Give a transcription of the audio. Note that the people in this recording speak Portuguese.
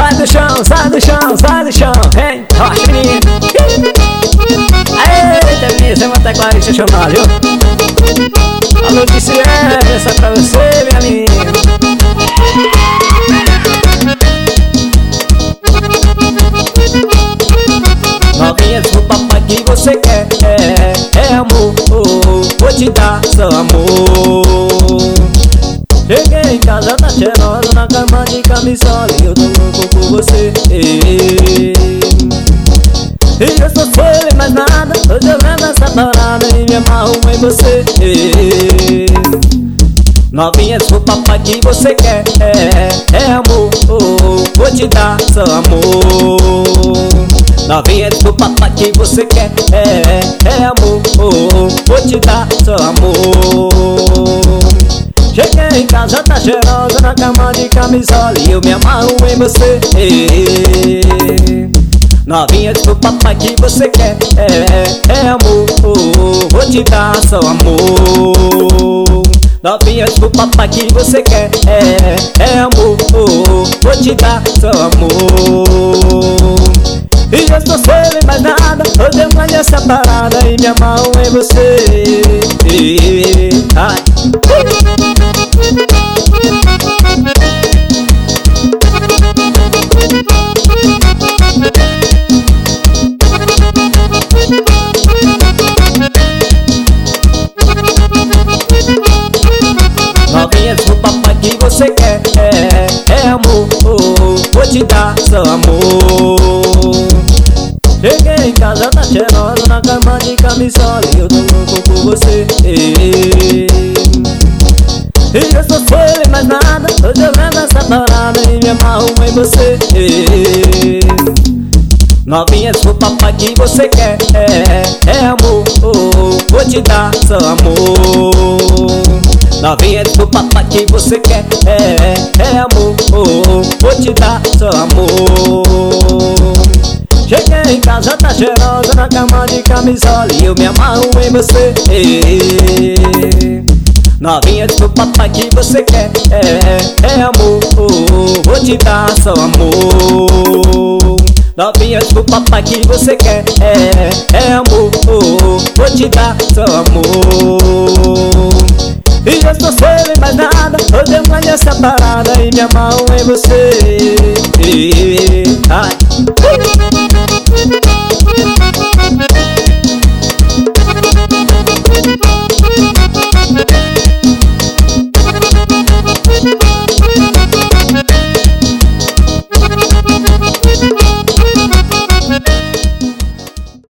Sai do chão, sai do chão, sai do chão. Vem, rocha, menino. Eita, menina, você vai até Clarice chamar, viu? Alô, disse essa pra você, minha menina. Novinha, diz pro papai que você quer. É amor, vou te dar seu amor. Cheguei em casa, tá cheirosa, na cama de camisola, e eu tô louco por você. E eu sou feio e mais nada, hoje eu lembro essa parada e me amarro em você. Novinha, diz pro papai que você quer. É amor, vou te dar seu amor. Novinha, diz pro papai que você quer. É amor, vou te dar seu amor. Cheguei em casa, tá cheirosa, na cama de camisola, e eu me amarro em você. Novinha, diz pro papai que você quer. É amor, vou te dar seu amor. Novinha, diz pro papai que você quer. É amor, vou te dar seu amor. E eu sou feio e mais nada, hoje eu ganho essa parada e me amarro em você. Ai. Novinha, diz pro papai que você quer. É amor, vou te dar seu amor. Cheguei em casa, tá cheirosa, na cama de camisola, e eu tô louco por você. E eu sou feio e mais nada, hoje eu lembro essa parada e me amarro em você. Novinha, diz pro papai que você quer. É amor, vou te dar seu amor. Novinha, diz pro papai que você quer. É amor, vou te dar seu amor. Cheguei em casa, tá cheirosa, na cama de camisola, e eu me amarro em você. Novinha, diz pro papai que você quer. É amor, vou te dar seu amor. Novinha, diz pro papai que você quer. É amor, vou te dar seu amor. E eu sou feio e mais nada, hoje eu ganho essa parada e me amarro em você. Ai.